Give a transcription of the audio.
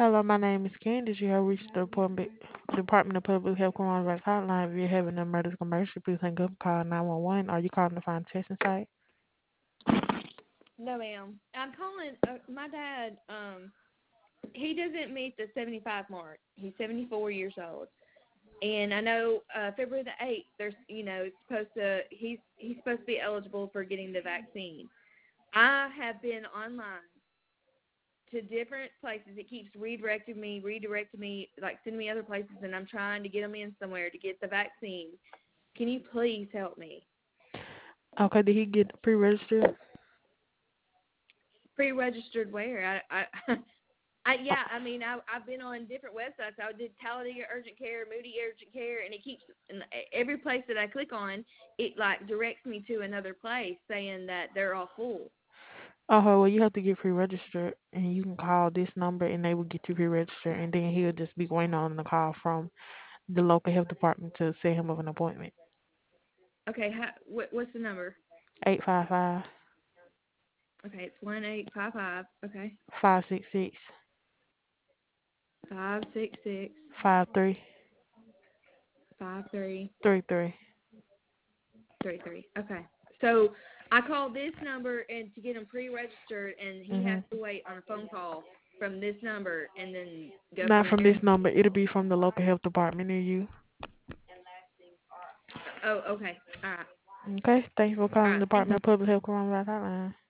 Hello, my name is Candice. You have reached the Department of Public Health Coronavirus Hotline. If you're having an emergency, please hang up and call 911. Are you calling to find a testing site? No, ma'am. I'm calling. My dad. He doesn't meet the 75 mark. He's 74 years old, and I know February the 8th. It's supposed to. He's supposed to be eligible for getting the vaccine. I have been online to different places. It keeps redirecting me, like sending me other places, and I'm trying to get him in somewhere to get the vaccine. Can you please help me? Okay, did he get pre-registered? Pre-registered where? I've been on different websites. I did Talladega Urgent Care, Moody Urgent Care, and it keeps and every place that I click on, it like directs me to another place saying that they're all full. Oh, well, you have to get pre-registered, and you can call this number, and they will get you pre-registered, and then he'll just be waiting on the call from the local health department to set him up an appointment. Okay, what's the number? 855 Okay, it's 1855. Okay, 566 566 5333. 5333. Okay, so I call this number and to get him pre-registered, and he has Mhm. to wait on a phone call from this number and then go Not from from there. this number. It'll be from the local health department near you. Oh, okay. All right. Okay. Thank you for All calling right. the Thank Department you. of Public Health Coronavirus Hotline.